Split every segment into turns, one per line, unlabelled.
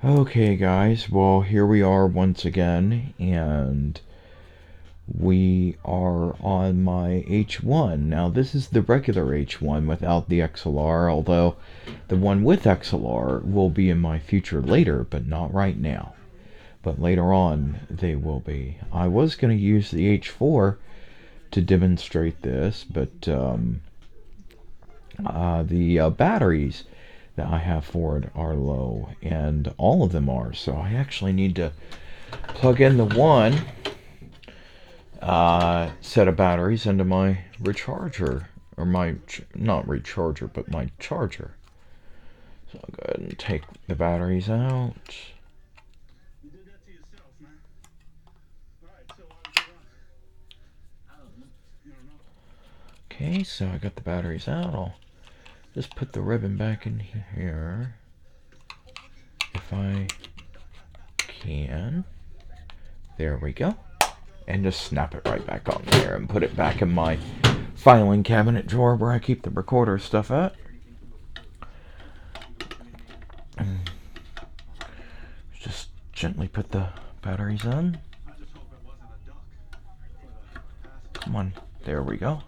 Okay, guys, well, here we are once again, and we are on my H1. Now, this is the regular H1 without the XLR, although the one with XLR will be in my future later, but not right now. But later on, they will be. I was going to use the H4 to demonstrate this, but the batteries that I have for it are low, and all of them are, so I actually need to plug in the one set of batteries into my recharger, or my, not recharger, but my charger. So I'll go ahead and take the batteries out. Okay, so I got the batteries out. I'll just put the ribbon back in here if I can. There we go. And just snap it right back on there and put it back in my filing cabinet drawer where I keep the recorder stuff at. Just gently put the batteries in. Come on, there we go.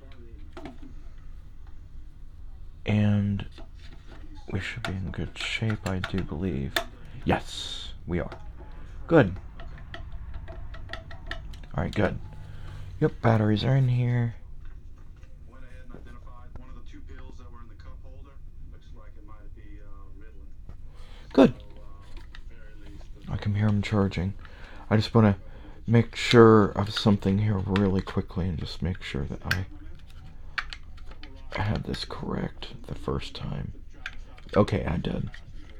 And we should be in good shape, I do believe. Yes, we are. Good. Alright, good. Yep, batteries are in here.
Went ahead and identified one of the two pills that were in the cup holder. Looks like it might be Ritalin.
Good.
Very least.
I can hear them charging. I just want to make sure of something here really quickly and just make sure that I had this correct the first time. Okay, I did.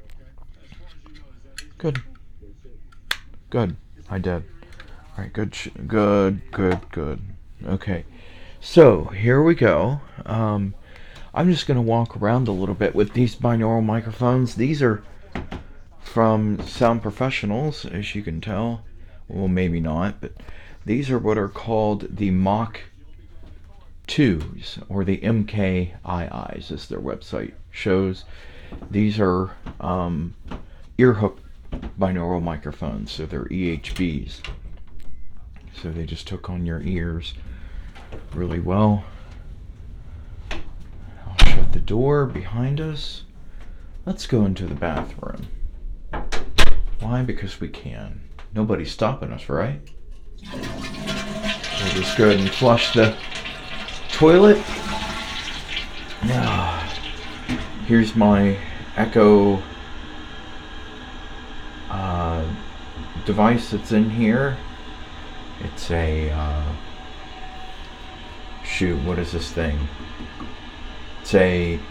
Good. Good. I did. Alright, good. Good. Okay. So, here we go. I'm just going to walk around a little bit with these binaural microphones. These are from Sound Professionals, as you can tell. Well, maybe not, but these are what are called the Mach 2s, or the MKIIs, as their website shows. These are ear hook binaural microphones, so they're EHBs. So they just hook on your ears really well. I'll shut the door behind us. Let's go into the bathroom. Why? Because we can. Nobody's stopping us, right? We'll just go ahead and flush the toilet. Now, here's my Echo device that's in here. It's a shoot, what is this thing? It's a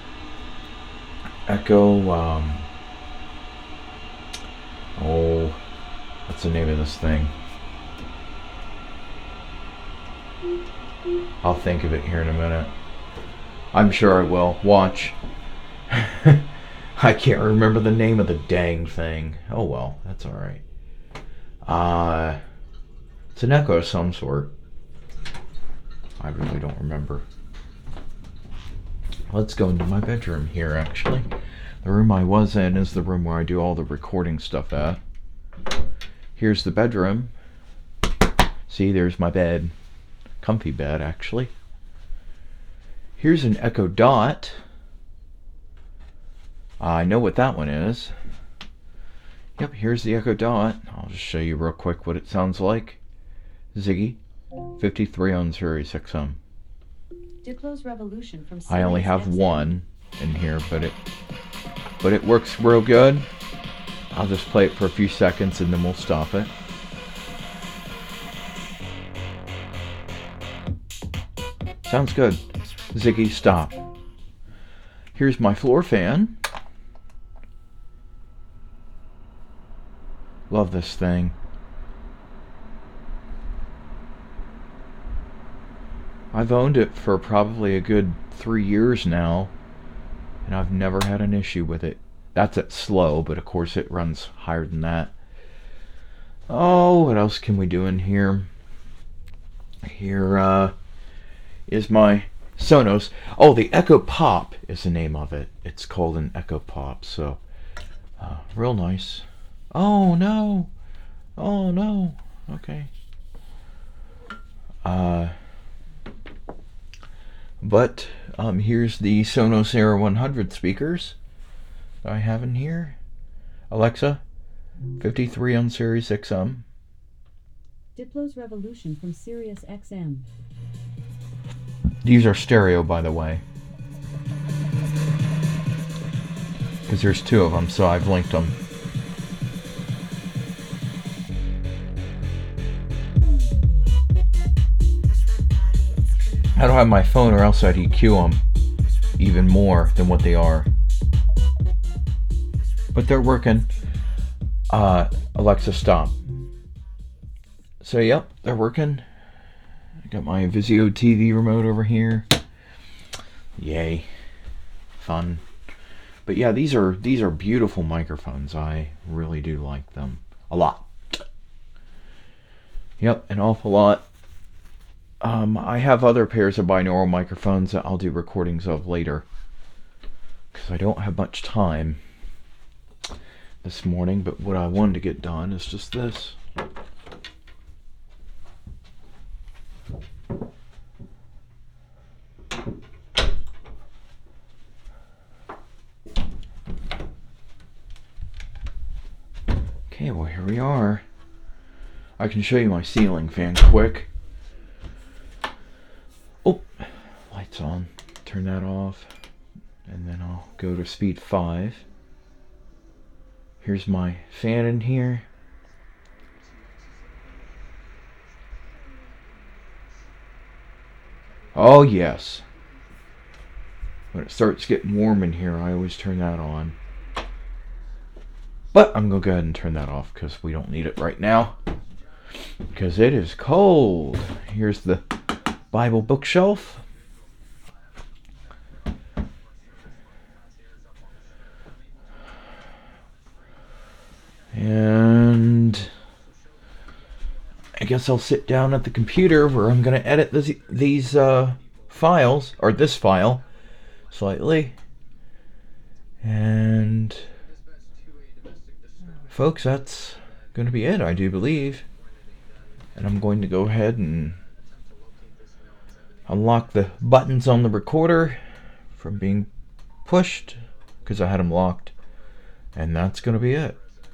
Echo what's the name of this thing? I'll think of it here in a minute. I'm sure I will. Watch. I can't remember the name of the dang thing. Oh well, that's alright. It's an Echo of some sort. I really don't remember. Let's go into my bedroom here, actually. The room I was in is the room where I do all the recording stuff at. Here's the bedroom. See, there's my bed. Comfy bed, actually. Here's an Echo Dot. I know what that one is. Yep, here's the Echo Dot. I'll just show you real quick what it sounds like. Ziggy, 53 on Series XM.
Diplo's revolution from
I only
Sirius
have
XM.
one in here, but it works real good. I'll just play it for a few seconds and then we'll stop it. Sounds good. Ziggy, stop. Here's my floor fan. Love this thing. I've owned it for probably a good 3 years now, and I've never had an issue with it. That's at slow, but of course it runs higher than that. Oh, what else can we do in here? Here is my Sonos. Oh, the Echo Pop is the name of it. It's called an Echo Pop, so real nice. Oh no. Oh no. Okay. But here's the Sonos Era 100 speakers that I have in here. Alexa, 53 on Sirius XM.
Diplo's Revolution from Sirius XM.
These are stereo, by the way, because there's two of them, so I've linked them. I don't have my phone, or else I'd EQ them even more than what they are. But they're working. Alexa, stop. So, yep, they're working. I got my Vizio TV remote over here. Yay. Fun. But yeah, these are beautiful microphones. I really do like them. A lot. Yep, an awful lot. I have other pairs of binaural microphones that I'll do recordings of later, because I don't have much time this morning, but what I wanted to get done is just this. Okay, well, here we are. I can show you my ceiling fan quick. Oh, lights on. Turn that off. And then I'll go to speed 5. Here's my fan in here. Oh yes. When it starts getting warm in here, I always turn that on. But I'm going to go ahead and turn that off because we don't need it right now, because it is cold. Here's the Bible bookshelf. And I guess I'll sit down at the computer where I'm going to edit these files, or this file, slightly. And folks, that's going to be it, I do believe. And I'm going to go ahead and unlock the buttons on the recorder from being pushed, because I had them locked. And that's going to be it.